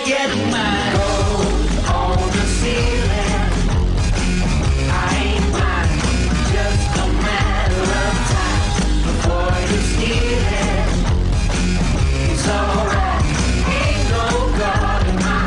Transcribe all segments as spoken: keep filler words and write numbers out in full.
get my gold on the ceiling. I ain't mine, just a matter of time before you steal it. It's alright, ain't no God in my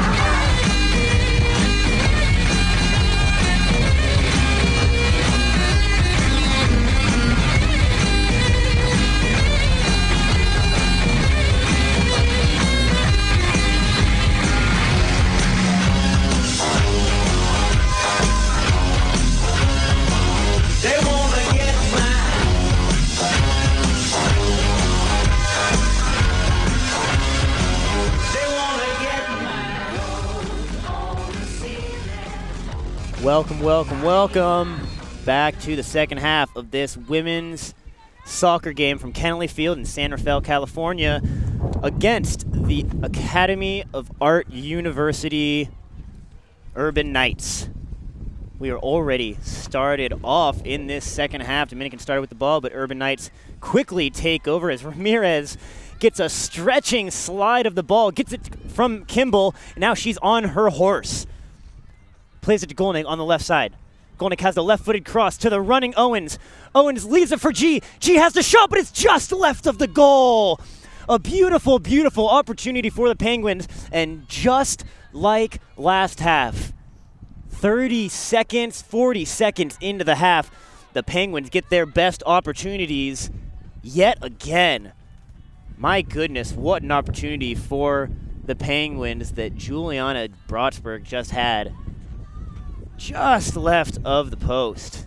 Welcome, welcome, welcome back to the second half of this women's soccer game from Kennelly Field in San Rafael, California against the Academy of Art University Urban Knights. We are already started off in this second half. Dominican started with the ball, but Urban Knights quickly take over as Ramirez gets a stretching slide of the ball, gets it from Kimball, and now she's on her horse. Plays it to Golnick on the left side. Golnick has the left-footed cross to the running Owens. Owens leaves it for G. G has the shot, but it's just left of the goal. A beautiful, beautiful opportunity for the Penguins. And just like last half, thirty seconds, forty seconds into the half, the Penguins get their best opportunities yet again. My goodness, what an opportunity for the Penguins that Juliana Brotsberg just had. Just left of the post.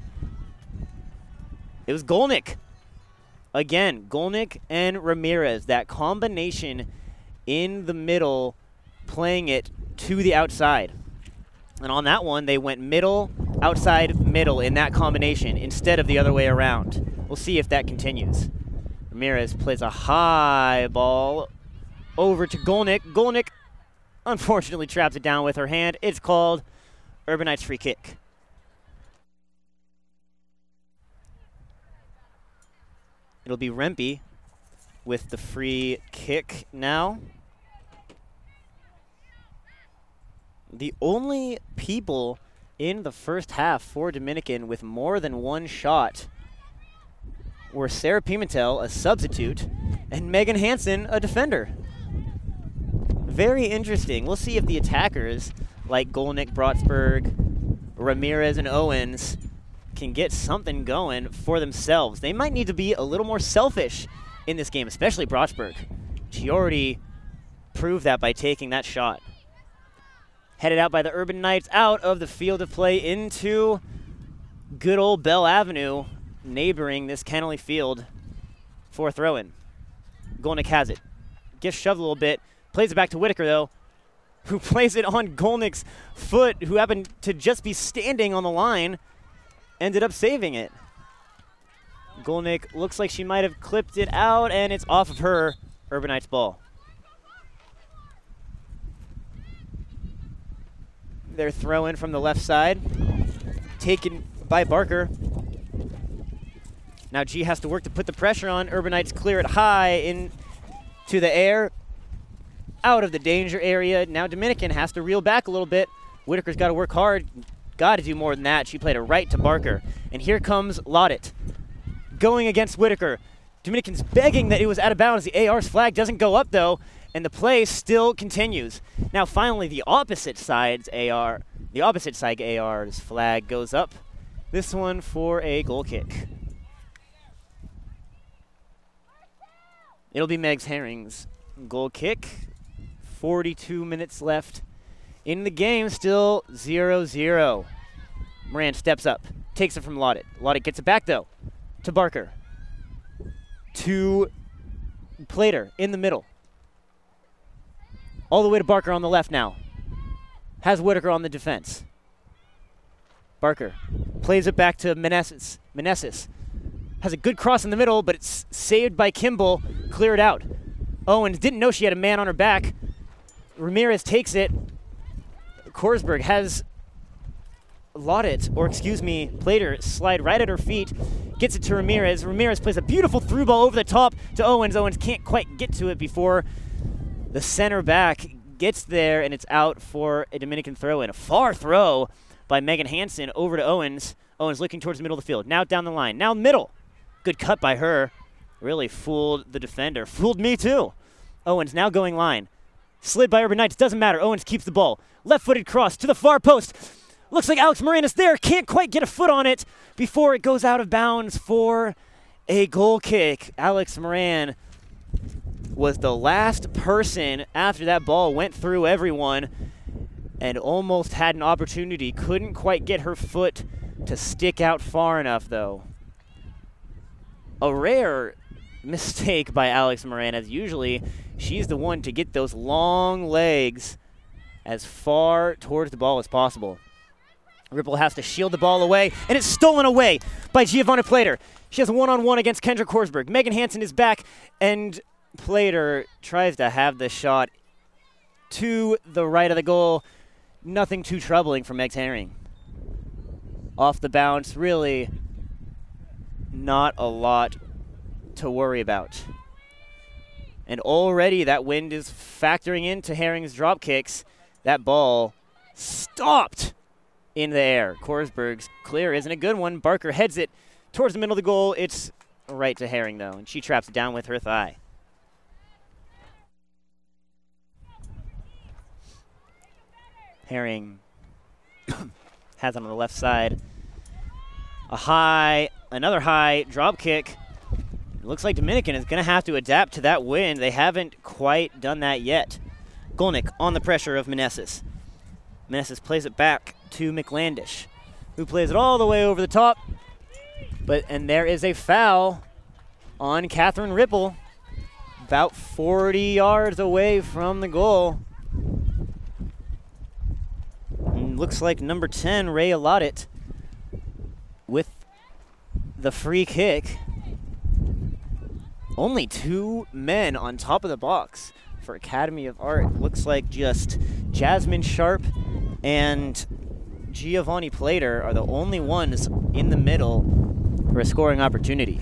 It was Golnick. Again, Golnick and Ramirez, that combination in the middle, playing it to the outside. And on that one, they went middle, outside, middle in that combination instead of the other way around. We'll see if that continues. Ramirez plays a high ball over to Golnick. Golnick unfortunately traps it down with her hand. It's called Urban Knights free kick. It'll be Rempe with the free kick now. The only people in the first half for Dominican with more than one shot were Sarah Pimentel, a substitute, and Megan Hansen, a defender. Very interesting. We'll see if the attackers like Golnick, Brotsberg, Ramirez, and Owens can get something going for themselves. They might need to be a little more selfish in this game, especially Brotsberg. She already proved that by taking that shot. Headed out by the Urban Knights out of the field of play into good old Bell Avenue, neighboring this Kennelly Field for a throw-in. Golnick has it. Gets shoved a little bit. Plays it back to Whitaker, though, who plays it on Golnick's foot, who happened to just be standing on the line, ended up saving it. Golnick looks like she might have clipped it out, and it's off of her. Urban Knights ball. They're throwing from the left side, taken by Barker. Now G has to work to put the pressure on. Urban Knights clear it high into the air, out of the danger area. Now Dominican has to reel back a little bit. Whitaker's got to work hard. Got to do more than that. She played it right to Barker. And here comes Laudet going against Whitaker. Dominican's begging that it was out of bounds. The A R's flag doesn't go up, though, and the play still continues. Now, finally, the opposite side's A R, the opposite side A R's flag goes up. This one for a goal kick. It'll be Megs Herring's goal kick. forty-two minutes left in the game, still zero zero. Moran steps up, takes it from Laudet. Laudet gets it back, though, to Barker. To Plater in the middle. All the way to Barker on the left now. Has Whitaker on the defense. Barker plays it back to Meneses. Meneses has a good cross in the middle, but it's saved by Kimball. Cleared out. Owens didn't know she had a man on her back. Ramirez takes it. Korsberg has Laudet, or excuse me, Plater, slide right at her feet. Gets it to Ramirez. Ramirez plays a beautiful through ball over the top to Owens. Owens can't quite get to it before the center back gets there, and it's out for a Dominican throw-in. A far throw by Megan Hansen over to Owens. Owens looking towards the middle of the field. Now down the line. Now middle. Good cut by her. Really fooled the defender. Fooled me too. Owens now going line. Slid by Urban Knights. Doesn't matter. Owens keeps the ball. Left-footed cross to the far post. Looks like Alex Moran is there. Can't quite get a foot on it before it goes out of bounds for a goal kick. Alex Moran was the last person after that ball went through everyone and almost had an opportunity. Couldn't quite get her foot to stick out far enough, though. A rare mistake by Alex Moran, as usually she's the one to get those long legs as far towards the ball as possible. Ripple has to shield the ball away, and it's stolen away by Giovanna Plater. She has a one-on-one against Kendra Korsberg. Megan Hansen is back, and Plater tries to have the shot to the right of the goal. Nothing too troubling for Megs Herring. Off the bounce, really not a lot to worry about. And already that wind is factoring into Herring's drop kicks. That ball stopped in the air. Korsberg's clear isn't a good one. Barker heads it towards the middle of the goal. It's right to Herring, though, and she traps it down with her thigh. Herring has it on the left side. A high, another high drop kick. It looks like Dominican is going to have to adapt to that wind. They haven't quite done that yet. Golnick on the pressure of Meneses. Meneses plays it back to McLandish, who plays it all the way over the top. But and there is a foul on Catherine Ripple, about forty yards away from the goal. And looks like number ten, Ray Alodit, with the free kick. Only two men on top of the box for Academy of Art. Looks like just Jasmine Sharp and Giovanni Plater are the only ones in the middle for a scoring opportunity.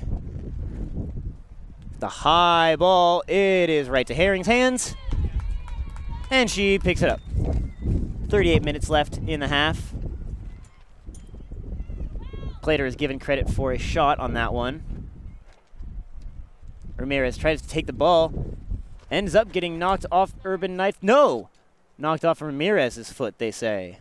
The high ball, it is right to Herring's hands, and she picks it up. thirty-eight minutes left in the half. Plater is given credit for a shot on that one. Ramirez tries to take the ball, ends up getting knocked off Urban Knights. No! Knocked off Ramirez's foot, they say.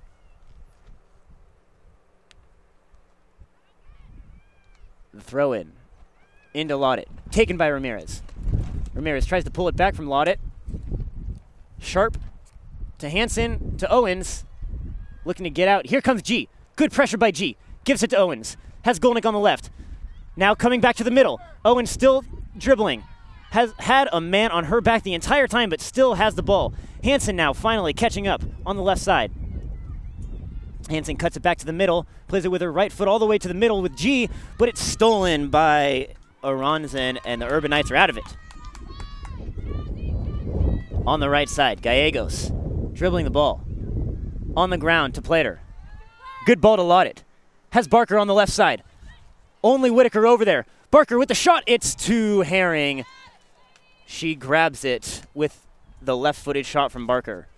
The throw in into Laudet, taken by Ramirez. Ramirez tries to pull it back from Laudet. Sharp to Hansen to Owens, looking to get out. Here comes G. Good pressure by G. Gives it to Owens. Has Golnick on the left. Now coming back to the middle. Owens still dribbling. Has had a man on her back the entire time, but still has the ball. Hansen now finally catching up on the left side. Hansen cuts it back to the middle, plays it with her right foot all the way to the middle with G, but it's stolen by Aronzen, and the Urban Knights are out of it. On the right side, Gallegos dribbling the ball. On the ground to Plater. Good ball to Laudet. Has Barker on the left side. Only Whitaker over there. Barker with the shot. It's to Herring. She grabs it with the left-footed shot from Barker.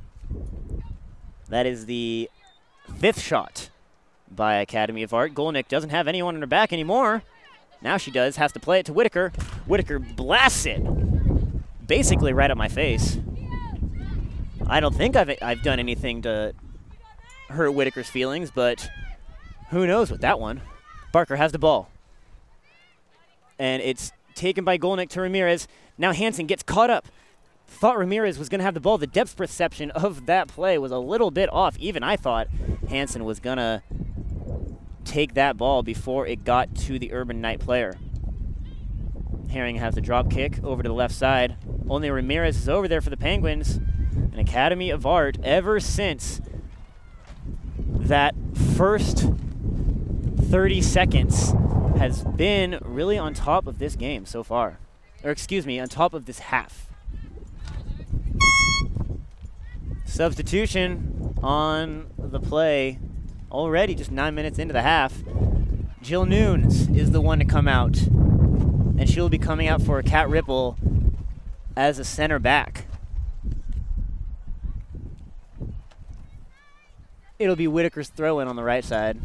That is the fifth shot by Academy of Art. Golnick doesn't have anyone on her back anymore. Now she does. Has to play it to Whitaker. Whitaker blasts it basically right at my face. I don't think I've, I've done anything to hurt Whitaker's feelings, but who knows with that one. Barker has the ball. And it's taken by Golnick to Ramirez. Now Hansen gets caught up. Thought Ramirez was going to have the ball. The depth perception of that play was a little bit off. Even I thought Hansen was going to take that ball before it got to the Urban Knight player. Herring has the drop kick over to the left side. Only Ramirez is over there for the Penguins. An Academy of Art ever since that first thirty seconds has been really on top of this game so far. Or excuse me, on top of this half. Substitution on the play already, just nine minutes into the half. Jill Nunes is the one to come out, and she'll be coming out for Cat Ripple as a center back. It'll be Whitaker's throw in on the right side.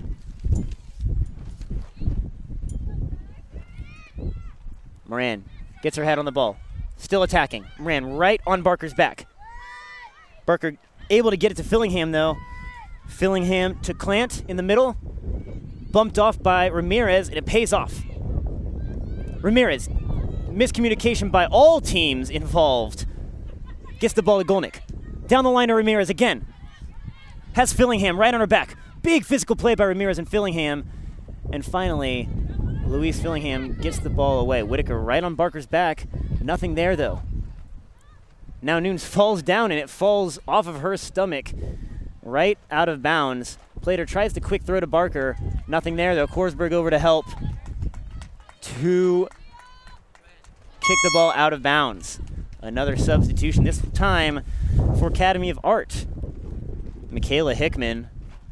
Moran gets her head on the ball. Still attacking. Moran right on Barker's back. Barker able to get it to Fillingham, though. Fillingham to Clant in the middle. Bumped off by Ramirez, and it pays off. Ramirez, miscommunication by all teams involved. Gets the ball to Golnick. Down the line to Ramirez again. Has Fillingham right on her back. Big physical play by Ramirez and Fillingham. And finally, Luis Fillingham gets the ball away. Whitaker right on Barker's back. Nothing there, though. Now Nunes falls down, and it falls off of her stomach right out of bounds. Plater tries the quick throw to Barker. Nothing there, though. Korsberg over to help to kick the ball out of bounds. Another substitution, this time for Academy of Art. Michaela Hickman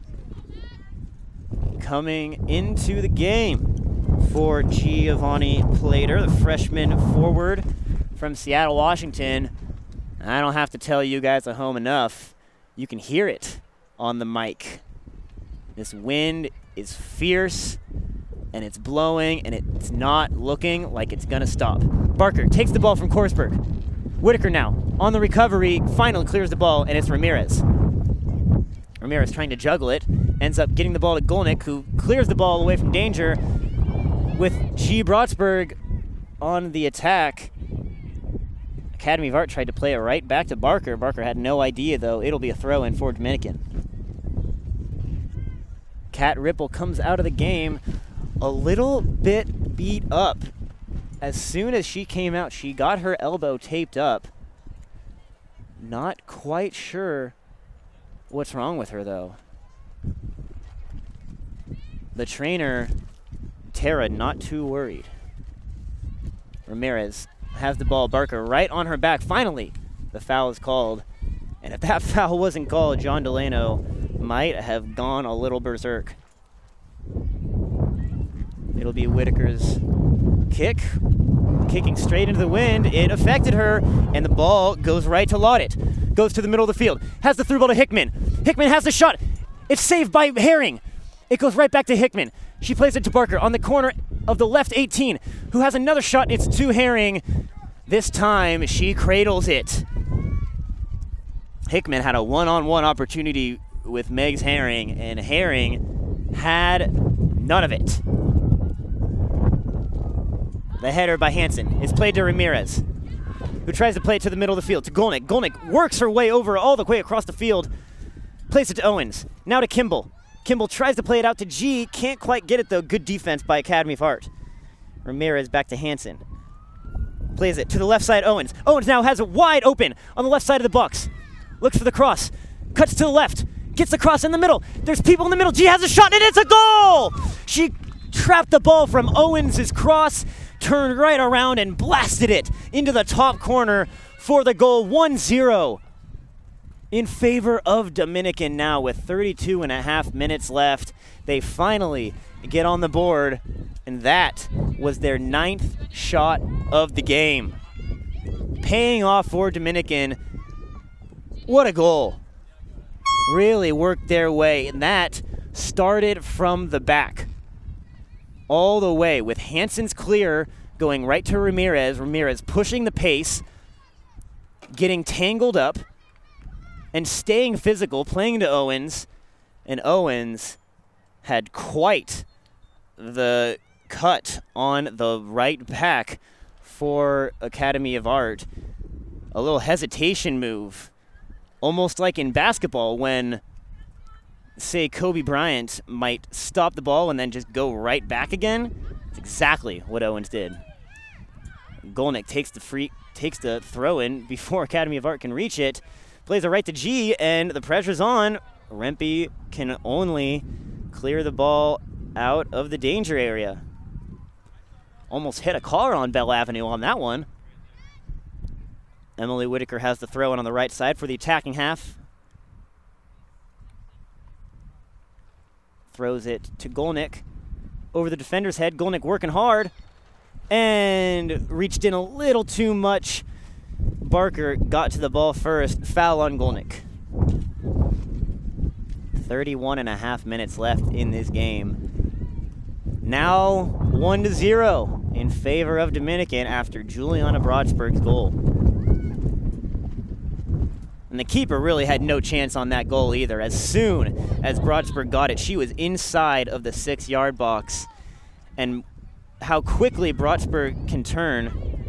coming into the game for Giovanni Plater, the freshman forward from Seattle, Washington. I don't have to tell you guys at home enough. You can hear it on the mic. This wind is fierce, and it's blowing, and it's not looking like it's going to stop. Barker takes the ball from Korsberg. Whitaker now on the recovery, finally clears the ball, and it's Ramirez. Ramirez trying to juggle it, ends up getting the ball to Golnick, who clears the ball away from danger with G. Brotsberg on the attack. Academy of Art tried to play it right back to Barker. Barker had no idea, though. It'll be a throw-in for Dominican. Kat Ripple comes out of the game a little bit beat up. As soon as she came out, she got her elbow taped up. Not quite sure what's wrong with her, though. The trainer, Tara, not too worried. Ramirez has the ball. Barker right on her back. Finally, the foul is called. And if that foul wasn't called, John Delano might have gone a little berserk. It'll be Whitaker's kick. Kicking straight into the wind. It affected her, and the ball goes right to Laudit. Goes to the middle of the field. Has the through ball to Hickman. Hickman has the shot. It's saved by Herring. It goes right back to Hickman. She plays it to Barker on the corner of the left eighteen, who has another shot. It's to Herring. This time, she cradles it. Hickman had a one-on-one opportunity with Megs Herring, and Herring had none of it. The header by Hansen is played to Ramirez, who tries to play it to the middle of the field, to Golnick. Golnick works her way over all the way across the field, plays it to Owens. Now to Kimball. Kimball tries to play it out to G, can't quite get it though. Good defense by Academy of Art. Ramirez back to Hansen. Plays it to the left side, Owens. Owens now has it wide open on the left side of the box. Looks for the cross, cuts to the left, gets the cross in the middle. There's people in the middle. G has a shot, and it's a goal! She trapped the ball from Owens' cross, turned right around and blasted it into the top corner for the goal. one zero in favor of Dominican now with thirty-two and a half minutes left. They finally get on the board, and that was their ninth shot of the game. Paying off for Dominican. What a goal. Really worked their way, and that started from the back. All the way with Hansen's clear going right to Ramirez. Ramirez pushing the pace, getting tangled up, and staying physical, playing to Owens. And Owens had quite the cut on the right back for Academy of Art. A little hesitation move. Almost like in basketball when, say, Kobe Bryant might stop the ball and then just go right back again. It's exactly what Owens did. Golnick takes the free, takes the throw in before Academy of Art can reach it. Plays it right to G, and the pressure's on. Rempe can only clear the ball out of the danger area. Almost hit a car on Bell Avenue on that one. Emily Whitaker has the throw in on the right side for the attacking half. Throws it to Golnick. Over the defender's head. Golnick working hard. And reached in a little too much. Barker got to the ball first. Foul on Golnick. thirty-one and a half minutes left in this game. Now one to zero in favor of Dominican after Juliana Brodsberg's goal. And the keeper really had no chance on that goal either. As soon as Brodsberg got it, she was inside of the six-yard box. And how quickly Brodsberg can turn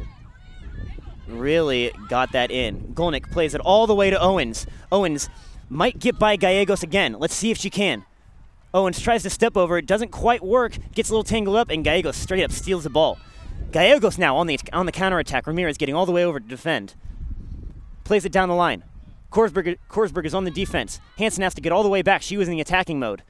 really got that in. Golnick plays it all the way to Owens. Owens might get by Gallegos again. Let's see if she can. Owens tries to step over. It doesn't quite work. Gets a little tangled up, and Gallegos straight up steals the ball. Gallegos now on the on the counterattack. Ramirez getting all the way over to defend. Plays it down the line. Korsberg, Korsberg is on the defense. Hansen has to get all the way back. She was in the attacking mode.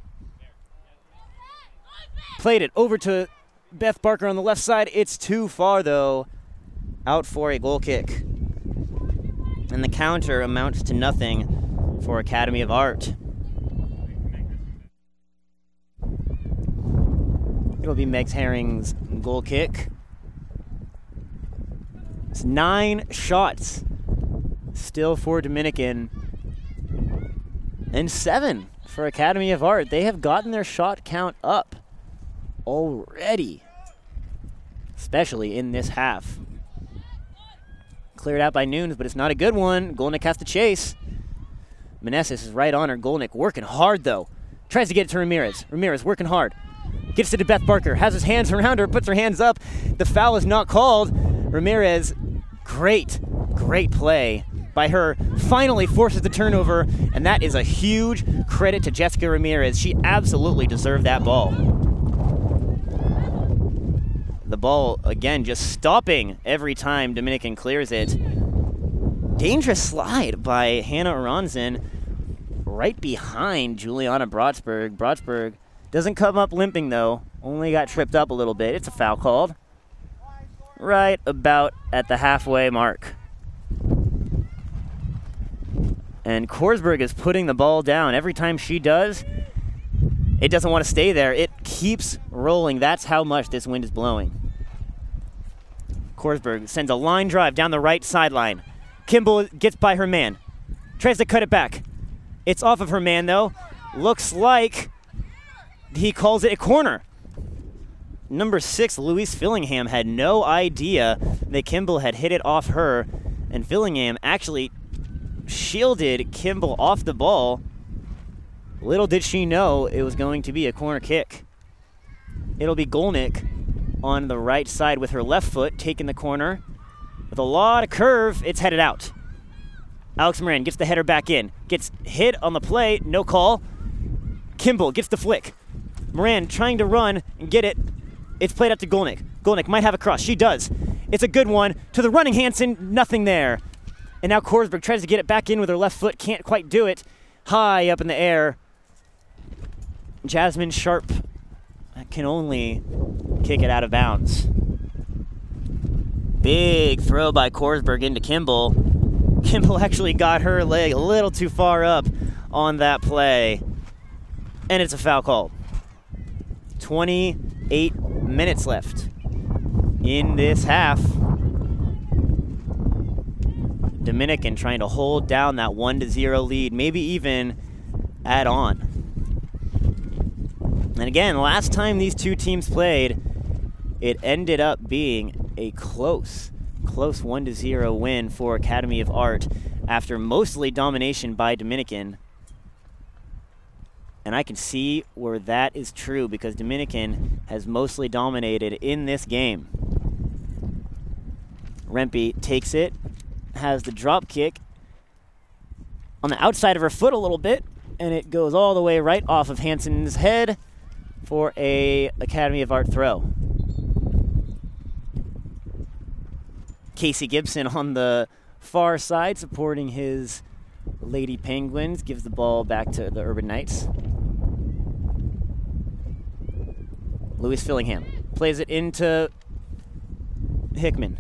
Played it over to Beth Barker on the left side. It's too far, though. Out for a goal kick. And the counter amounts to nothing for Academy of Art. It'll be Megs Herring's goal kick. It's nine shots still for Dominican, and seven for Academy of Art. They have gotten their shot count up already, especially in this half. Cleared out by Nunes, but it's not a good one. Golnick has to chase. Meneses is right on her. Golnick working hard, though. Tries to get it to Ramirez. Ramirez working hard. Gets it to Beth Barker. Has his hands around her, puts her hands up. The foul is not called. Ramirez, great, great play by her. Finally forces the turnover, and that is a huge credit to Jessica Ramirez. She absolutely deserved that ball. The ball, again, just stopping every time Dominican clears it. Dangerous slide by Hannah Aronson right behind Juliana Brodsberg. Brodsberg doesn't come up limping, though. Only got tripped up a little bit. It's a foul called right about at the halfway mark. And Korsberg is putting the ball down. Every time she does, it doesn't want to stay there. It keeps rolling. That's how much this wind is blowing. Korsberg sends a line drive down the right sideline. Kimball gets by her man. Tries to cut it back. It's off of her man, though. Looks like he calls it a corner. Number six, Louise Fillingham, had no idea that Kimball had hit it off her. And Fillingham actually shielded Kimball off the ball. Little did she know it was going to be a corner kick. It'll be Golnick on the right side with her left foot, taking the corner. With a lot of curve, it's headed out. Alex Moran gets the header back in. Gets hit on the play, no call. Kimball gets the flick. Moran trying to run and get it. It's played up to Golnick. Golnick might have a cross. She does. It's a good one. To the running Hansen, nothing there. And now Korsberg tries to get it back in with her left foot. Can't quite do it. High up in the air. Jasmine Sharp can only kick it out of bounds. Big throw by Korsberg into Kimball. Kimball actually got her leg a little too far up on that play. And it's a foul called. twenty-eight minutes left in this half. Dominican trying to hold down that one to zero lead, maybe even add on. And again, last time these two teams played, it ended up being a close, close one to zero win for Academy of Art after mostly domination by Dominican. And I can see where that is true because Dominican has mostly dominated in this game. Rempe takes it, has the drop kick on the outside of her foot a little bit, and it goes all the way right off of Hansen's head for a Academy of Art throw. Casey Gibson on the far side supporting his Lady Penguins, gives the ball back to the Urban Knights. Louise Fillingham plays it into Hickman.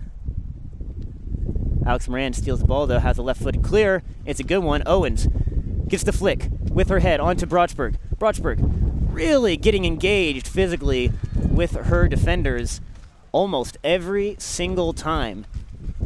Alex Moran steals the ball, though, has the left foot clear. It's a good one. Owens gets the flick with her head onto Brodsberg. Brodsberg really getting engaged physically with her defenders almost every single time.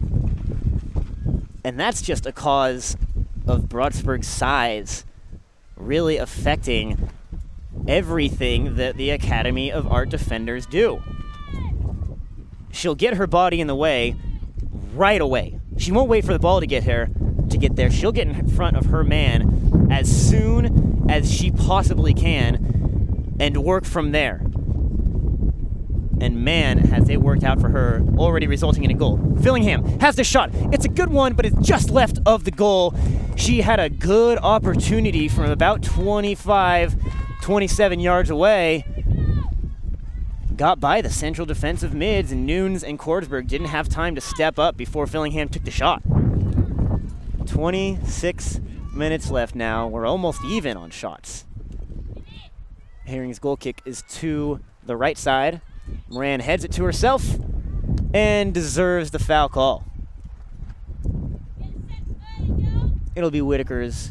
And that's just a cause of Brodsberg's size. really affecting everything that the Academy of Art defenders do. She'll get her body in the way right away. She won't wait for the ball to get her to get there. She'll get in front of her man as soon as she possibly can and work from there. And man, has it worked out for her, already resulting in a goal. Fillingham has the shot. It's a good one, but it's just left of the goal. She had a good opportunity from about twenty-five, twenty-seven yards away. Got by the central defensive mids, and Nunes and Korsberg didn't have time to step up before Fillingham took the shot. twenty-six minutes left now. We're almost even on shots. Herring's goal kick is to the right side. Moran heads it to herself and deserves the foul call. It'll be Whitaker's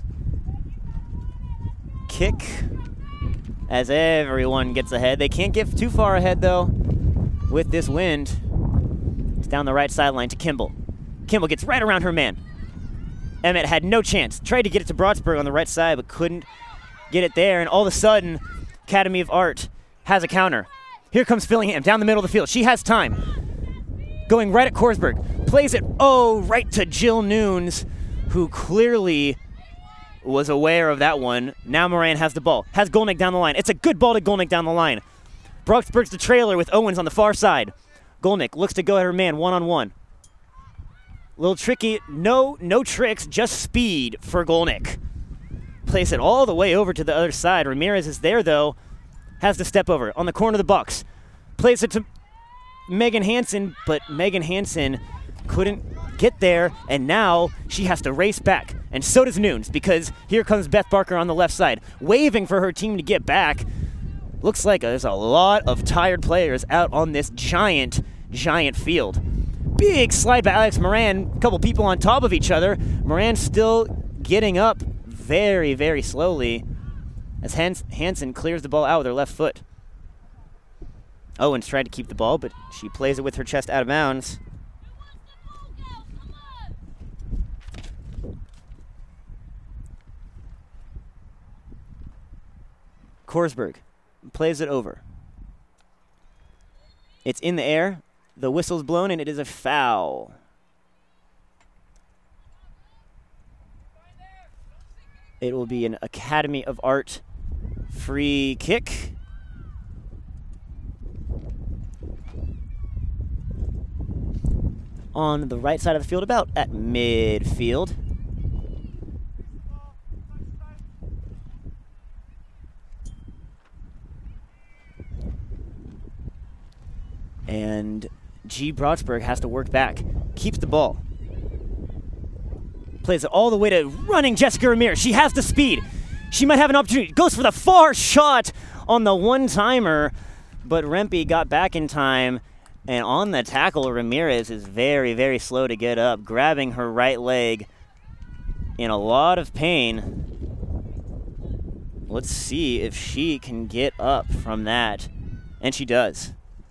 kick as everyone gets ahead. They can't get too far ahead, though, with this wind. It's down the right sideline to Kimball. Kimball gets right around her man. Emmett had no chance. Tried to get it to Broadsburg on the right side, but couldn't get it there. And all of a sudden, Academy of Art has a counter. Here comes Fillingham down the middle of the field. She has time. Going right at Korsberg. Plays it, oh, right to Jill Nunes, who clearly was aware of that one. Now Moran has the ball. Has Golnick down the line. It's a good ball to Golnick down the line. Broadsburg's the trailer with Owens on the far side. Golnick looks to go at her man one-on-one. A little tricky. No, no tricks, just speed for Golnick. Plays it all the way over to the other side. Ramirez is there, though. Has to step over on the corner of the box. Plays it to Megan Hansen, but Megan Hansen couldn't get there, and now she has to race back. And so does Nunes, because here comes Beth Barker on the left side, waving for her team to get back. Looks like there's a lot of tired players out on this giant, giant field. Big slide by Alex Moran, a couple people on top of each other. Moran still getting up very, very slowly as Hans- Hansen clears the ball out with her left foot. Owens tried to keep the ball, but she plays it with her chest out of bounds. Korsberg plays it over. It's in the air. The whistle's blown, and it is a foul. It will be an Academy of Art free kick. On the right side of the field, about at midfield. And G. Broadsburg has to work back. Keeps the ball. Plays it all the way to running Jessica Ramirez. She has the speed. She might have an opportunity. Goes for the far shot on the one-timer, but Rempe got back in time. And on the tackle, Ramirez is very, very slow to get up, grabbing her right leg in a lot of pain. Let's see if she can get up from that. And she does.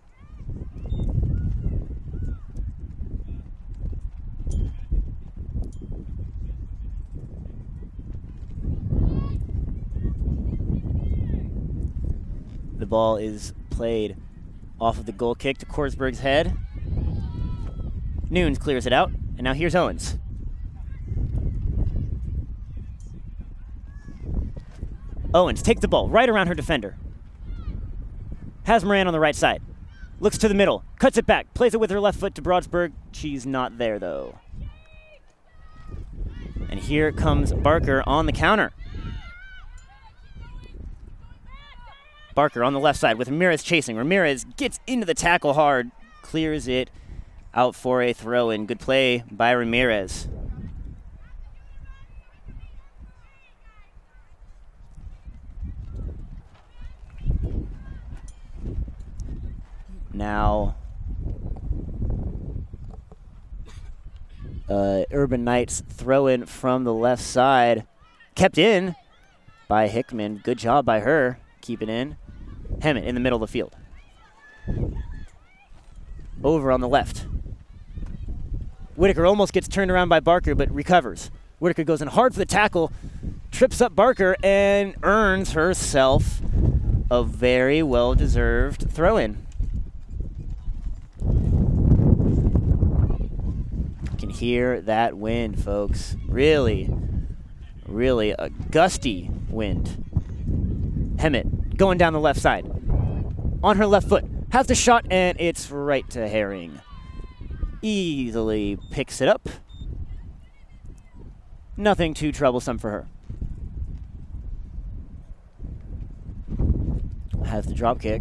The ball is played off of the goal kick to Korsberg's head. Nunes clears it out, and now here's Owens. Owens takes the ball right around her defender. Has Moran on the right side. Looks to the middle, cuts it back, plays it with her left foot to Broadsburg. She's not there, though. And here comes Barker on the counter. Barker on the left side with Ramirez chasing. Ramirez gets into the tackle hard, clears it out for a throw-in. Good play by Ramirez. Now, uh, Urban Knights throw-in from the left side. Kept in by Hickman. Good job by her. Keep it in. Hammett in the middle of the field. Over on the left. Whitaker almost gets turned around by Barker, but recovers. Whitaker goes in hard for the tackle. trips up Barker and earns herself a very well-deserved throw-in. You can hear that wind, folks. Really, really a gusty wind. Hemet going down the left side. On her left foot. Has the shot, and it's right to Herring. Easily picks it up. Nothing too troublesome for her. Has the drop kick.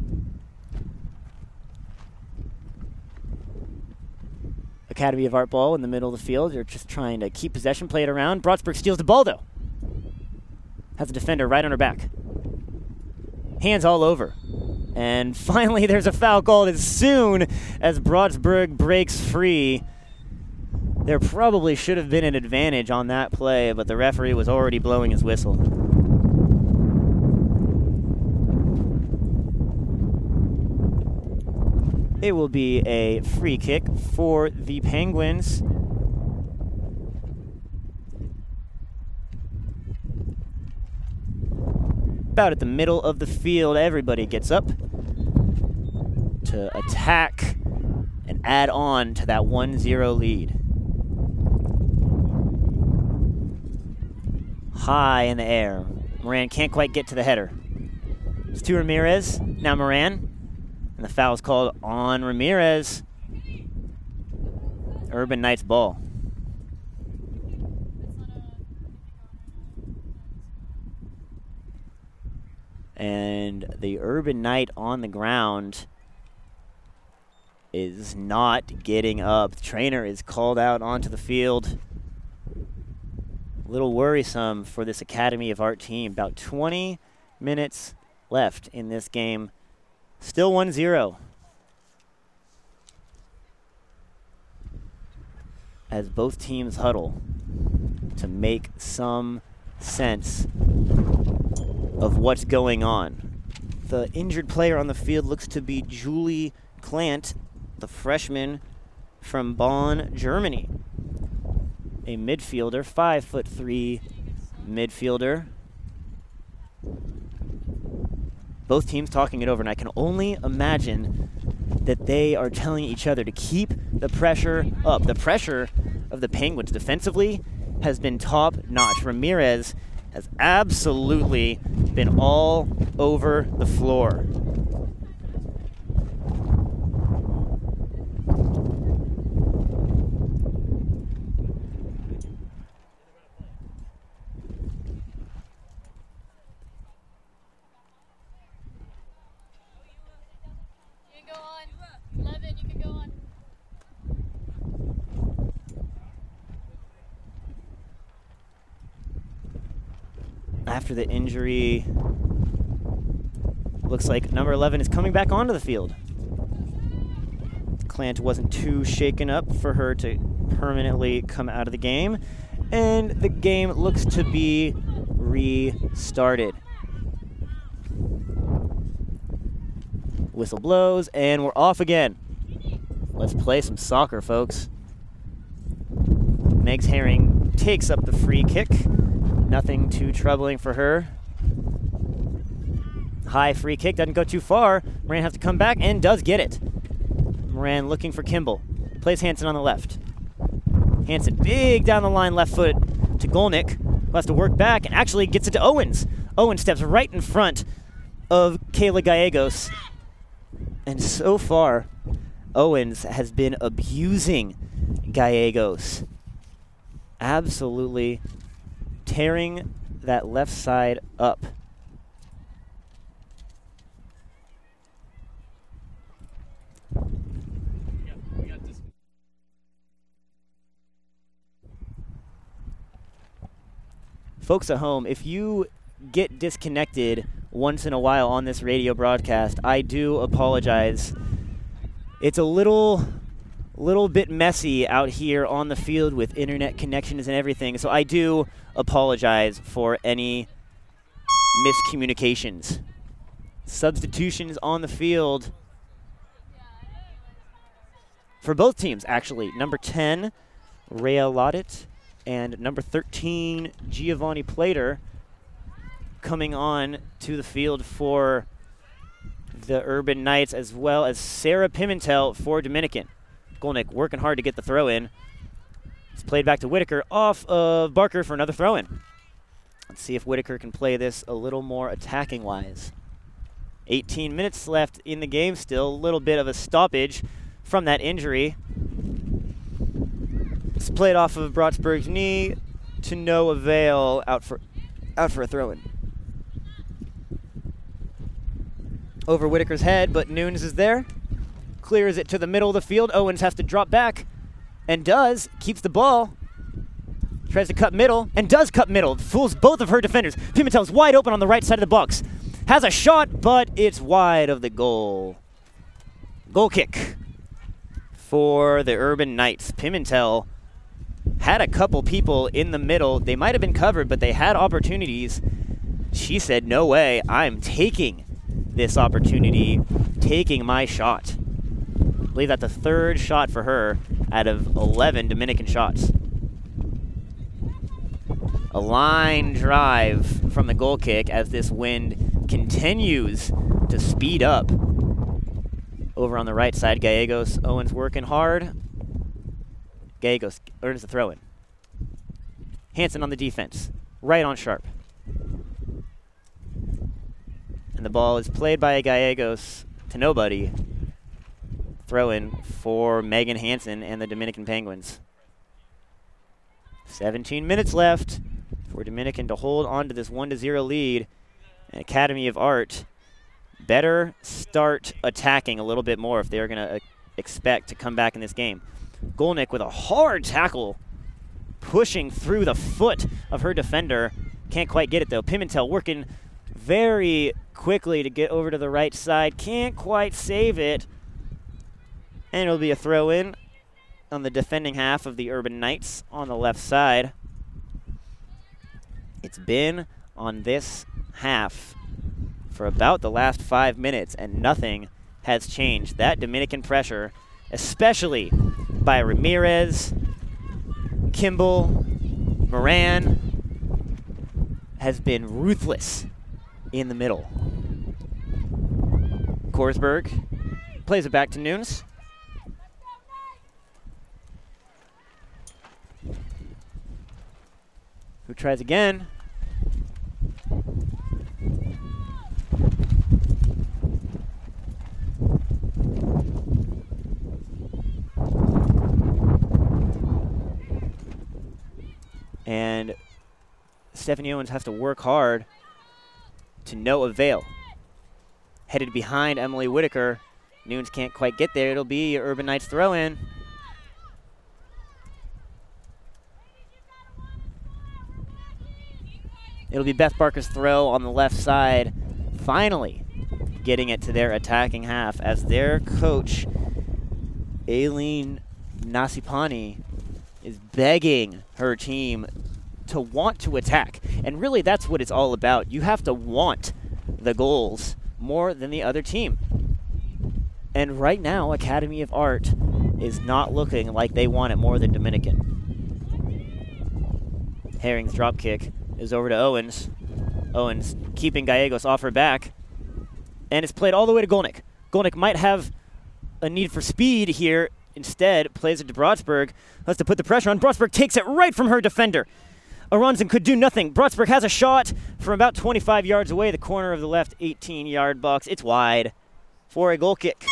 Academy of Art ball in the middle of the field. They're just trying to keep possession, play it around. Broadsburg steals the ball, though. Has a defender right on her back. Hands all over. And finally, there's a foul called as soon as Broadsburg breaks free. There probably should have been an advantage on that play, but the referee was already blowing his whistle. It will be a free kick for the Penguins. About at the middle of the field, everybody gets up to attack and add on to that one zero lead. High in the air. Moran can't quite get to the header. It's to Ramirez. Now Moran. And the foul is called on Ramirez. Urban Knights ball. And the Urban Knight on the ground is not getting up. The trainer is called out onto the field. A little worrisome for this Academy of Art team. About twenty minutes left in this game. Still one zero. As both teams huddle to make some sense of what's going on. The injured player on the field looks to be Julie Klant, the freshman from Bonn, Germany. A midfielder, five foot three midfielder. Both teams talking it over, and I can only imagine that they are telling each other to keep the pressure up. The pressure of the Penguins defensively has been top-notch. Ramirez has absolutely been all over the floor. After the injury, looks like number eleven is coming back onto the field. Klant wasn't too shaken up for her to permanently come out of the game, and the game looks to be restarted. Whistle blows, and we're off again. Let's play some soccer, folks. Megs Herring takes up the free kick. Nothing too troubling for her. High free kick, doesn't go too far. Moran has to come back and does get it. Moran looking for Kimball. Plays Hansen on the left. Hansen big down the line, left foot to Golnick, who has to work back and actually gets it to Owens. Owens steps right in front of Kayla Gallegos. And so far, Owens has been abusing Gallegos. Absolutely tearing that left side up. Folks at home, if you get disconnected once in a while on this radio broadcast, I do apologize. It's a little little bit messy out here on the field with internet connections and everything, so I do apologize for any miscommunications. Substitutions on the field for both teams, actually. Number ten, Rhea Lodit, And number thirteen, Giovanni Plater, coming on to the field for the Urban Knights, as well as Sarah Pimentel for Dominican. Golnick working hard to get the throw in. It's played back to Whitaker off of Barker for another throw in. Let's see if Whitaker can play this a little more attacking-wise. eighteen minutes left in the game still. A little bit of a stoppage from that injury. It's played off of Brotsburg's knee to no avail, out for out for a throw-in. Over Whitaker's head, but Nunes is there. Clears it to the middle of the field. Owens has to drop back, and does. Keeps the ball. Tries to cut middle, and does cut middle. Fools both of her defenders. Pimentel's wide open on the right side of the box. Has a shot, but it's wide of the goal. Goal kick for the Urban Knights. Pimentel had a couple people in the middle. They might have been covered, but they had opportunities. She said, no way, I'm taking this opportunity, taking my shot. I believe that's the third shot for her out of eleven Dominican shots. A line drive from the goal kick as this wind continues to speed up. Over on the right side, Gallegos. Owens working hard. Gallegos earns the throw-in. Hansen on the defense. Right on Sharp. And the ball is played by Gallegos to nobody. Throw-in for Megan Hansen and the Dominican Penguins. seventeen minutes left for Dominican to hold on to this one to zero lead. And Academy of Art better start attacking a little bit more if they're going to uh, expect to come back in this game. Golnick with a hard tackle, pushing through the foot of her defender. Can't quite get it, though. Pimentel working very quickly to get over to the right side. Can't quite save it. And it'll be a throw-in on the defending half of the Urban Knights on the left side. It's been on this half for about the last five minutes, and nothing has changed. That Dominican pressure, especially by Ramirez, Kimball, Moran, has been ruthless in the middle. Korsberg plays it back to Nunes. Who tries again. And Stephanie Owens has to work hard to no avail. Headed behind Emily Whitaker. Nunes can't quite get there. It'll be Urban Knights throw-in. It'll be Beth Barker's throw on the left side, finally getting it to their attacking half as their coach, Aileen Nasipani, is begging her team to want to attack. And really, that's what it's all about. You have to want the goals more than the other team. And right now, Academy of Art is not looking like they want it more than Dominican. Herring's drop kick is over to Owens. Owens keeping Gallegos off her back. And it's played all the way to Golnick. Golnick might have a need for speed here. Instead, plays it to Brotsburg. Has to put the pressure on. Brotsburg takes it right from her defender. Aronson could do nothing. Brotsburg has a shot from about twenty-five yards away, the corner of the left eighteen-yard box. It's wide for a goal kick.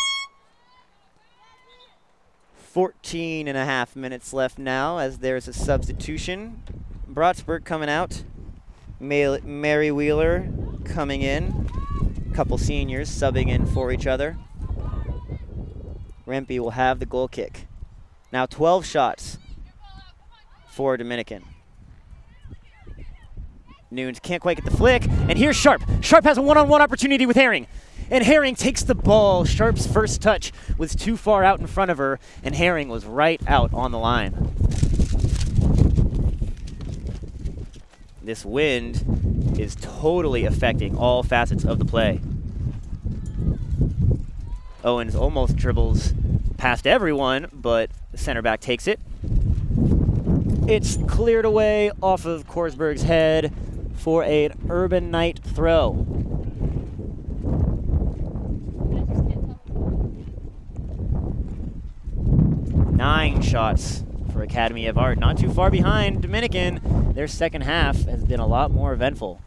fourteen and a half minutes left now as there's a substitution. Brotsburg coming out. Mary Wheeler coming in. A couple seniors subbing in for each other. Rempe will have the goal kick. Now twelve shots for Dominican. Nunes can't quite get the flick, and here's Sharp. Sharp has a one-on-one opportunity with Herring, and Herring takes the ball. Sharp's first touch was too far out in front of her, and Herring was right out on the line. This wind is totally affecting all facets of the play. Owens almost dribbles past everyone, but the center back takes it. It's cleared away off of Korsberg's head for an Urban Knight throw. Nine shots for Academy of Art. Not too far behind Dominican. Their second half has been a lot more eventful.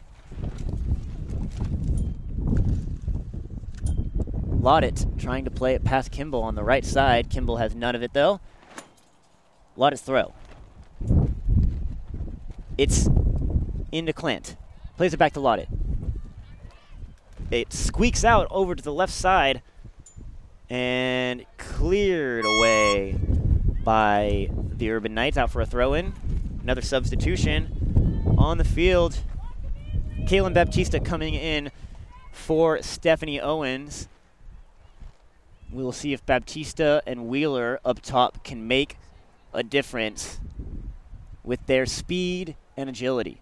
Laudet trying to play it past Kimball on the right side. Kimball has none of it though. Laudet's throw. It's into Clint. Plays it back to Laudet. It squeaks out over to the left side and cleared away by the Urban Knights. Out for a throw-in. Another substitution on the field. Kaylin Baptista coming in for Stephanie Owens. We will see if Baptista and Wheeler up top can make a difference with their speed and agility.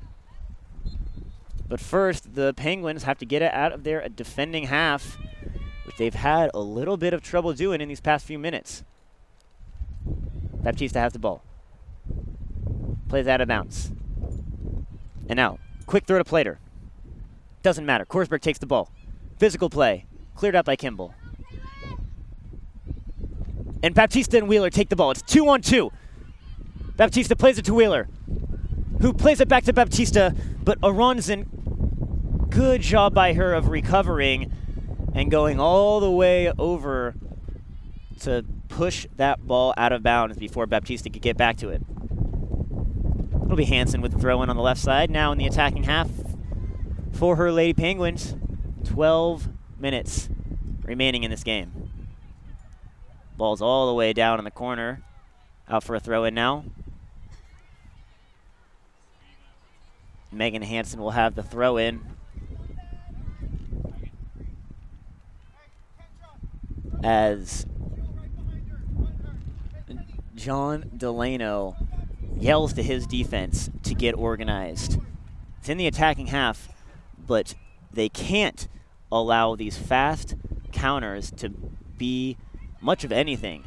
But first, the Penguins have to get it out of their defending half, which they've had a little bit of trouble doing in these past few minutes. Baptista has the ball. Plays out of bounds. And now, quick throw to Plater. Doesn't matter. Korsberg takes the ball. Physical play. Cleared out by Kimball. And Baptista and Wheeler take the ball. It's two on two. Baptista plays it to Wheeler, who plays it back to Baptista, but Aronson, good job by her of recovering and going all the way over to push that ball out of bounds before Baptista could get back to it. It'll be Hansen with the throw-in on the left side. Now in the attacking half for her Lady Penguins. twelve minutes remaining in this game. Ball's all the way down in the corner. Out for a throw-in now. Megan Hansen will have the throw-in. As John Delano yells to his defense to get organized. It's in the attacking half, but they can't allow these fast counters to be much of anything,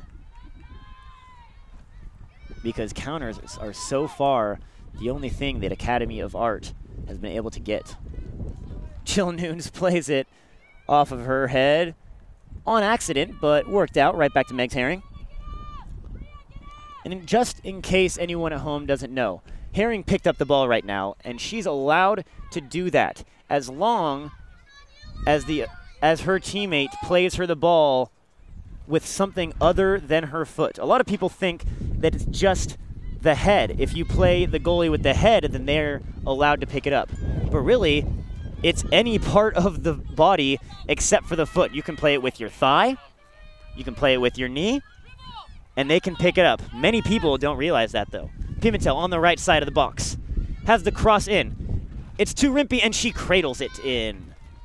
because counters are so far the only thing that Academy of Art has been able to get. Jill Nunes plays it off of her head on accident, but worked out. Right back to Megs Herring. And in, just in case anyone at home doesn't know, Herring picked up the ball right now, and she's allowed to do that as long as the as her teammate plays her the ball with something other than her foot. A lot of people think that it's just the head. If you play the goalie with the head, then they're allowed to pick it up. But really, it's any part of the body except for the foot. You can play it with your thigh, you can play it with your knee, and they can pick it up. Many people don't realize that, though. Pimentel on the right side of the box. Has the cross in. It's to Rimpey, and she cradles it in.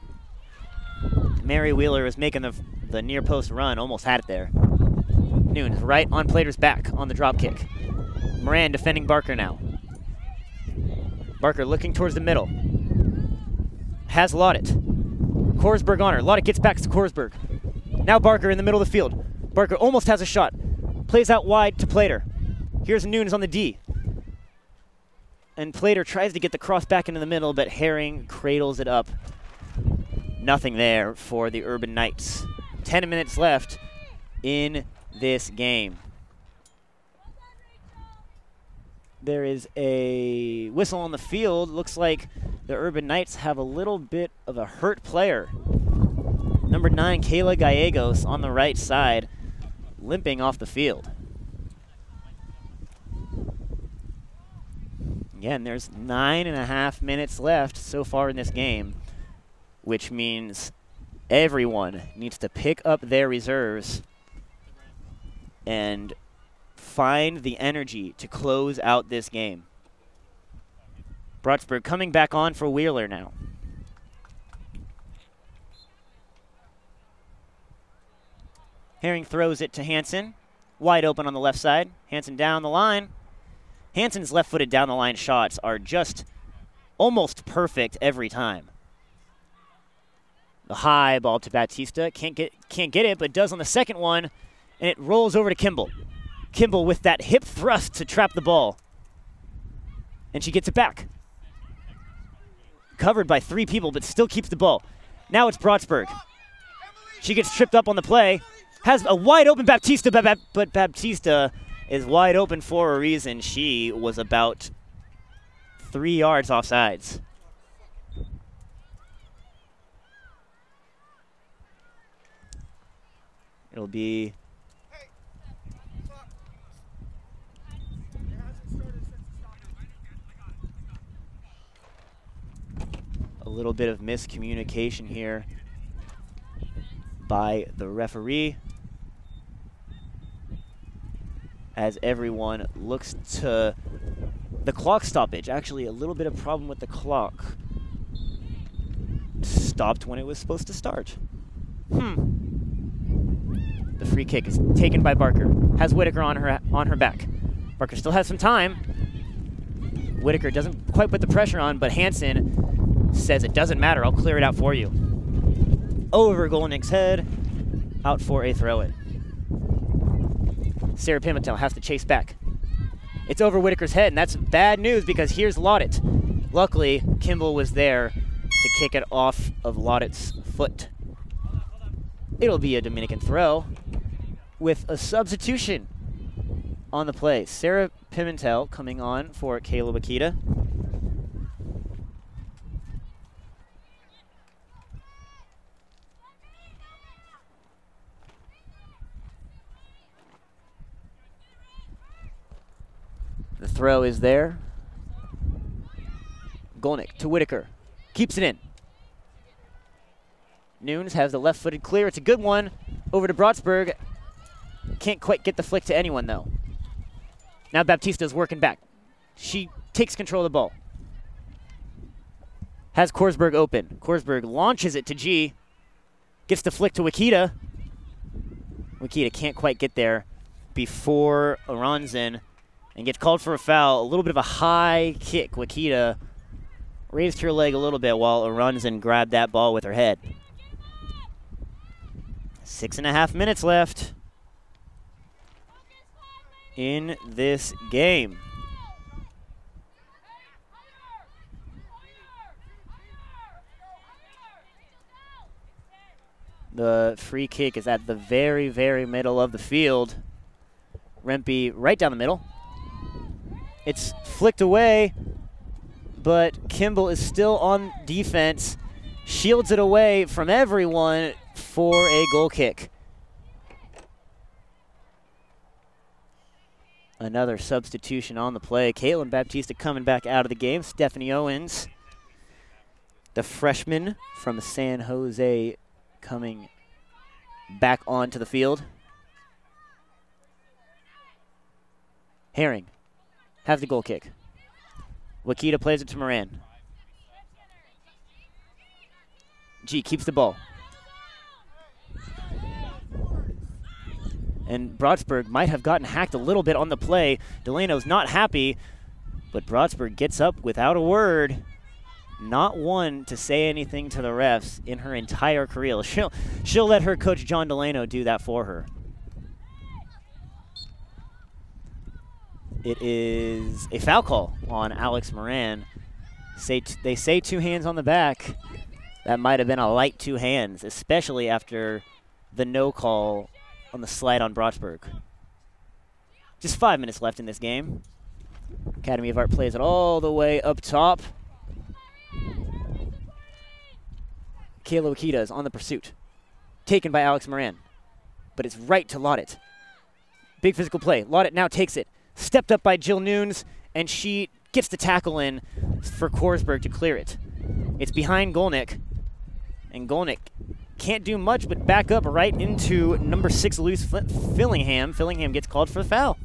Mary Wheeler is making the, the near post run, almost had it there. Nunes right on Plater's back on the drop kick. Moran defending Barker now. Barker looking towards the middle. Has Laudet. Korsberg on her. Laudet gets back to Korsberg. Now Barker in the middle of the field. Barker almost has a shot. Plays out wide to Plater. Here's Nunes on the D. And Plater tries to get the cross back into the middle, but Herring cradles it up. Nothing there for the Urban Knights. Ten minutes left in this game. There is a whistle on the field. Looks like the Urban Knights have a little bit of a hurt player. Number nine, Kayla Gallegos on the right side, limping off the field. Again, there's nine and a half minutes left so far in this game, which means everyone needs to pick up their reserves and find the energy to close out this game. Brocksburg coming back on for Wheeler now. Herring throws it to Hansen. Wide open on the left side. Hansen down the line. Hansen's left-footed down the line shots are just almost perfect every time. The high ball to Baptista. Can't get, can't get it, but does on the second one. And it rolls over to Kimball. Kimball with that hip thrust to trap the ball. and she gets it back. Covered by three people, but still keeps the ball. Now it's Brotsburg. She gets tripped up on the play. Has a wide open Baptista, but Baptista is wide open for a reason. She was about three yards offsides. It'll be a little bit of miscommunication here by the referee as everyone looks to the clock stoppage. Actually, a little bit of problem with the clock. Stopped when it was supposed to start. Hmm. The free kick is taken by Barker. Has Whitaker on her on her back. Barker still has some time. Whitaker doesn't quite put the pressure on, but Hansen says it doesn't matter. I'll clear it out for you. Over Golnick's head, out for a throw-in. Sarah Pimentel has to chase back. It's over Whitaker's head, and that's bad news because here's Laudet. Luckily, Kimball was there to kick it off of Laudet's foot. It'll be a Dominican throw with a substitution on the play. Sarah Pimentel coming on for Kayla Wakita. The throw is there. Golnick to Whitaker. Keeps it in. Nunes has the left-footed clear. It's a good one. Over to Brotsburg. Can't quite get the flick to anyone, though. Now Baptista's working back. She takes control of the ball. Has Korsberg open. Korsberg launches it to G. Gets the flick to Wakita. Wakita can't quite get there before Aronzin and gets called for a foul. A little bit of a high kick. Wakita raised her leg a little bit while Aronzin grabbed that ball with her head. Six and a half minutes left in this game. The free kick is at the very, very middle of the field. Rempe right down the middle. It's flicked away, but Kimball is still on defense. Shields it away from everyone for a goal kick. Another substitution on the play. Caitlin Baptista coming back out of the game. Stephanie Owens, the freshman from San Jose, coming back onto the field. Herring has the goal kick. Wakita plays it to Moran. G keeps the ball. And Brotsburg might have gotten hacked a little bit on the play. Delano's not happy, but Brotsburg gets up without a word. Not one to say anything to the refs in her entire career. She'll, she'll let her coach John Delano do that for her. It is a foul call on Alex Moran. Say t- they say two hands on the back. That might have been a light two hands, especially after the no call on the slide on Brotsburg. Just five minutes left in this game. Academy of Art plays it all the way up top. Kayla Wakita is on the pursuit. Taken by Alex Moran. But it's right to Laudet. Big physical play. Laudet now takes it. Stepped up by Jill Nunes, and she gets the tackle in for Korsberg to clear it. It's behind Golnick, and Golnick can't do much but back up right into number six, Luce Fillingham. Fillingham gets called for the foul.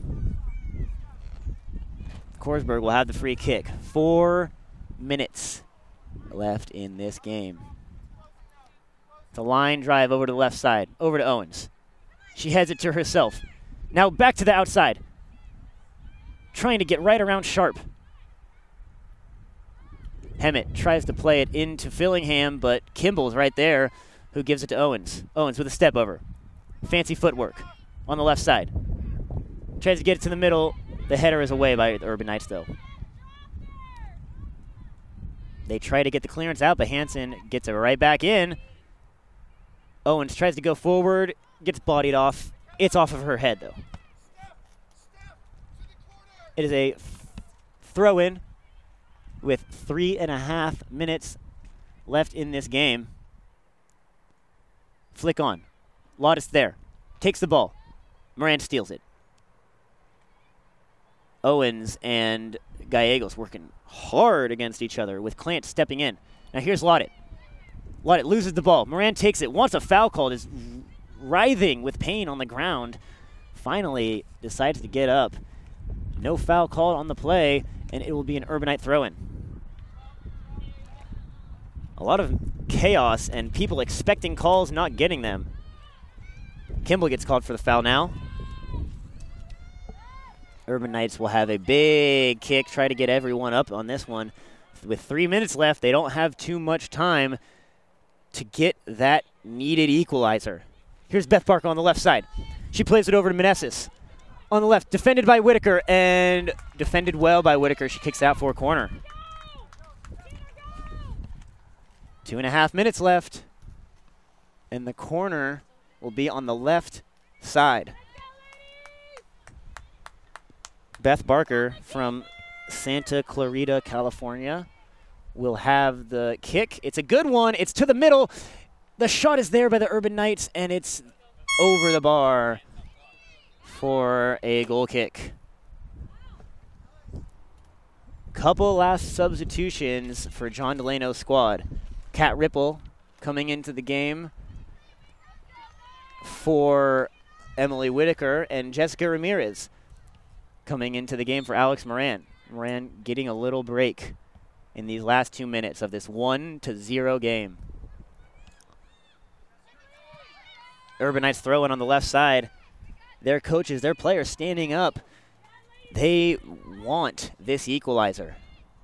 Korsberg will have the free kick. Four minutes left in this game. It's a line drive over to the left side, over to Owens. She heads it to herself. Now back to the outside. Trying to get right around Sharp. Hemmett tries to play it into Fillingham, but Kimball's right there, who gives it to Owens. Owens with a step over. Fancy footwork on the left side. Tries to get it to the middle. The header is away by the Urban Knights, though. They try to get the clearance out, but Hansen gets it right back in. Owens tries to go forward, gets bodied off. It's off of her head, though. It is a throw-in with three and a half minutes left in this game. Flick on. Lottis there. Takes the ball. Moran steals it. Owens and Gallegos working hard against each other with Clant stepping in. Now here's Lottit. Lottit loses the ball. Moran takes it. Wants a foul called. Is writhing with pain on the ground. Finally decides to get up. No foul called on the play, and it will be an Urbanite throw-in. A lot of chaos and people expecting calls, not getting them. Kimball gets called for the foul now. Urban Knights will have a big kick, try to get everyone up on this one. With three minutes left, they don't have too much time to get that needed equalizer. Here's Beth Barker on the left side. She plays it over to Meneses. On the left, defended by Whitaker, and defended well by Whitaker. She kicks out for a corner. Two and a half minutes left, and the corner will be on the left side. Beth Barker from Santa Clarita, California, will have the kick. It's a good one. It's to the middle. The shot is there by the Urban Knights, and it's over the bar for a goal kick. Couple last substitutions for John Delano's squad. Kat Ripple coming into the game for Emily Whitaker, and Jessica Ramirez coming into the game for Alex Moran. Moran getting a little break in these last two minutes of this one to zero game. Urban Knights throwing on the left side. Their coaches, their players standing up. They want this equalizer.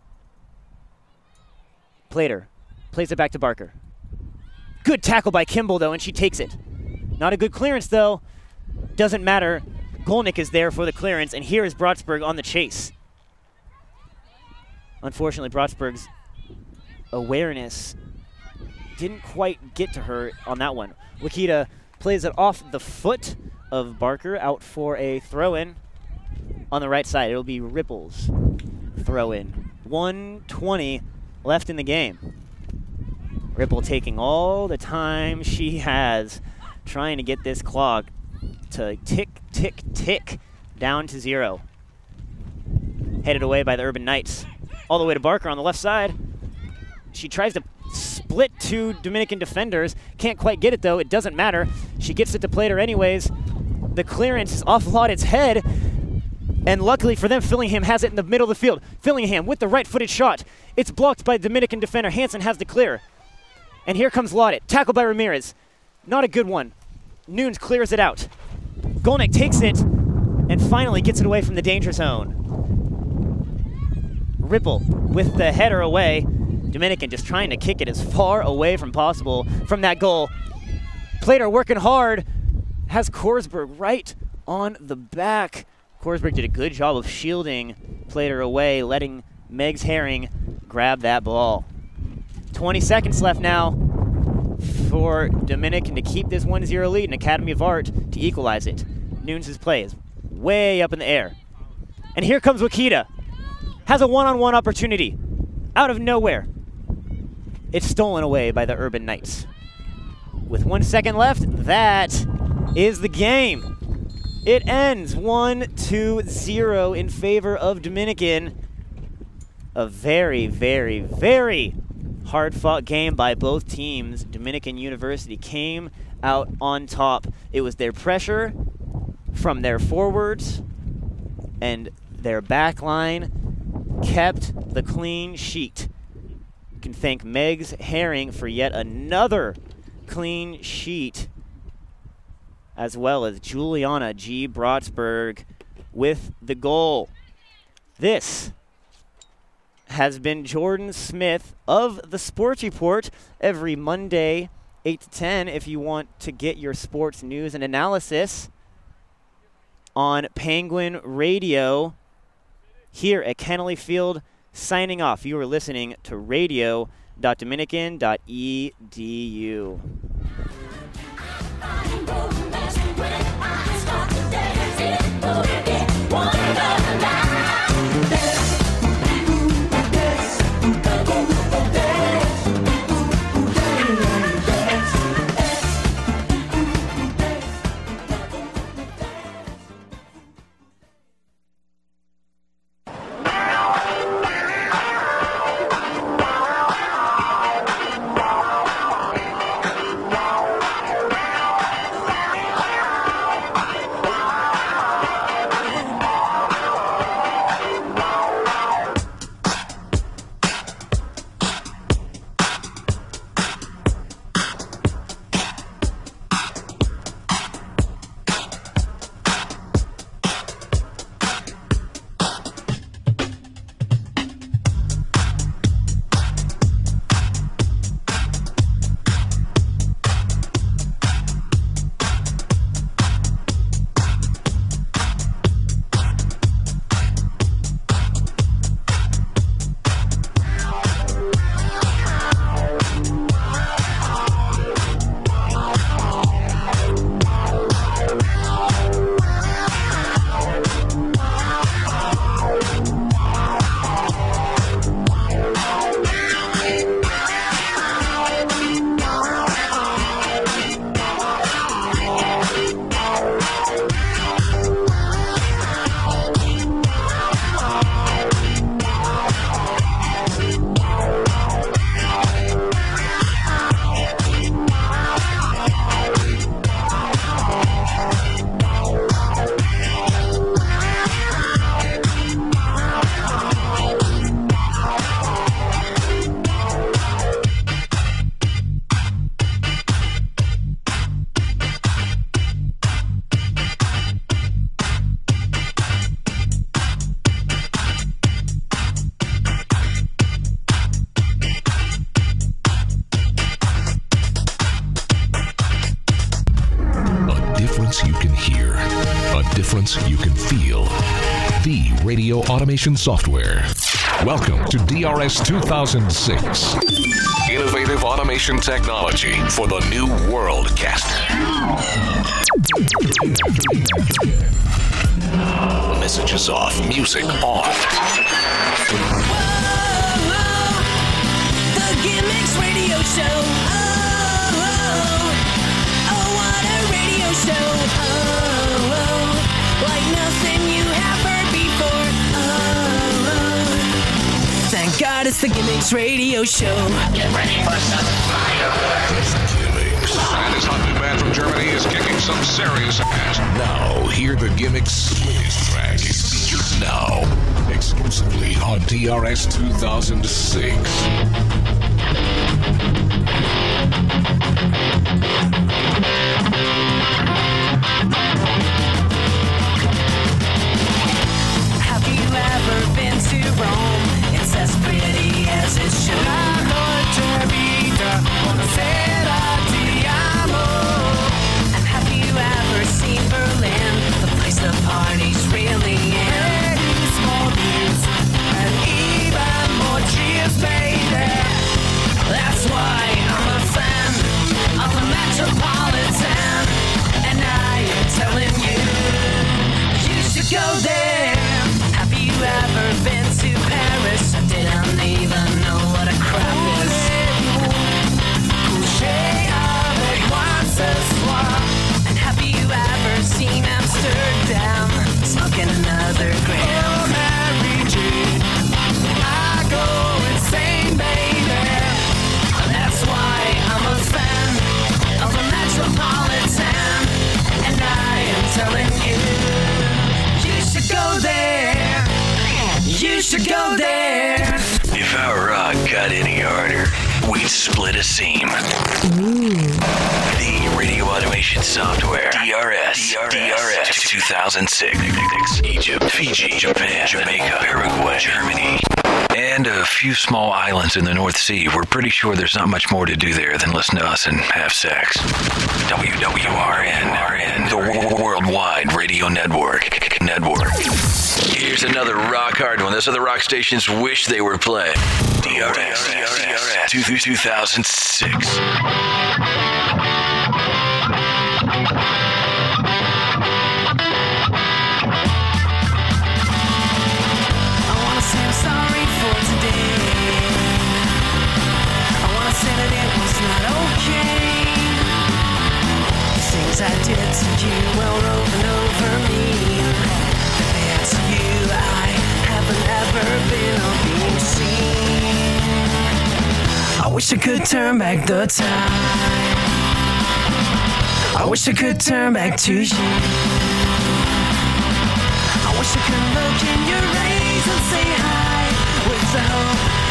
Plater plays it back to Barker. Good tackle by Kimball, though, and she takes it. Not a good clearance, though. Doesn't matter. Golnick is there for the clearance, and here is Brotsburg on the chase. Unfortunately, Brotsburg's awareness didn't quite get to her on that one. Wakita plays it off the foot of Barker, out for a throw-in on the right side. It'll be Ripple's throw-in. one twenty left in the game. Ripple taking all the time she has, trying to get this clock to tick, tick, tick down to zero. Headed away by the Urban Knights. All the way to Barker on the left side. She tries to split two Dominican defenders. Can't quite get it, though. It doesn't matter. She gets it to Plater anyways. The clearance is off Lottit's head. And luckily for them, Fillingham has it in the middle of the field. Fillingham with the right-footed shot. It's blocked by Dominican defender. Hansen has the clear. And here comes Lottit. Tackled by Ramirez. Not a good one. Nunes clears it out. Golnick takes it and finally gets it away from the danger zone. Ripple with the header away. Dominican just trying to kick it as far away from possible from that goal. Plater working hard. Has Korsberg right on the back. Korsberg did a good job of shielding Plater away, letting Megs Herring grab that ball. twenty seconds left now for Dominican to keep this one zero lead and Academy of Art to equalize it. Nunes' play is way up in the air. And here comes Wakita. Has a one-on-one opportunity. Out of nowhere. It's stolen away by the Urban Knights. With one second left, that is the game. It ends one to zero in favor of Dominican. A very, very, very hard-fought game by both teams. Dominican University came out on top. It was their pressure from their forwards, and their back line kept the clean sheet. You can thank Megs Herring for yet another clean sheet, as well as Juliana G. Brotsburg with the goal. This has been Jordan Smith of the Sports Report every Monday, eight to ten, if you want to get your sports news and analysis on Penguin Radio here at Kennelly Field signing off. You are listening to radio dot dominican dot e d u. You can feel the radio automation software. Welcome to D R S two thousand six. Innovative automation technology for the new worldcast. Messages off, music on. Whoa, whoa, the Gimmicks Radio Show. Oh, oh, oh, what a radio show. Oh, oh, like nothing you have heard before. Oh, oh, thank God it's the Gimmicks Radio Show. Get ready for some fireworks. Gimmicks. And his hot new band from Germany is kicking some serious ass. Now, hear the Gimmicks latest track is featured now, exclusively on D R S two thousand six. Have you ever been to Rome? It's as pretty as it should. And have you ever seen Berlin? The place the party's really in. Small views and even more cheers, baby. That's why I'm a fan of the Metropolitan, and I am telling you, you should go there. Have you ever been to Paris? I didn't even know what a crap is. And have you ever seen Amsterdam smoking another gram? Oh, Mary Jane, I go insane, baby. That's why I'm a fan of the Metropolitan, and I am telling you, you should go there. You should go there. If our rock got any harder, we'd split a seam. The radio automation software. D R S. D R S two thousand six. Egypt, Fiji, Japan, Jamaica, Paraguay, Germany, and a few small islands in the North Sea. We're pretty sure there's not much more to do there than listen to us and have sex. W W R N, the wo- Worldwide Radio Network. Network. Here's another rock hard one. This other rock stations wish they were playing. D R S, D R S, two thousand six. Sorry for today. I wanna say that it was not okay. The things I did to you well over and over me. Compared to you, I haven't ever been on being seen. I wish I could turn back the time. I wish I could turn back to you. I wish I could look in your eyes and say hi with the hope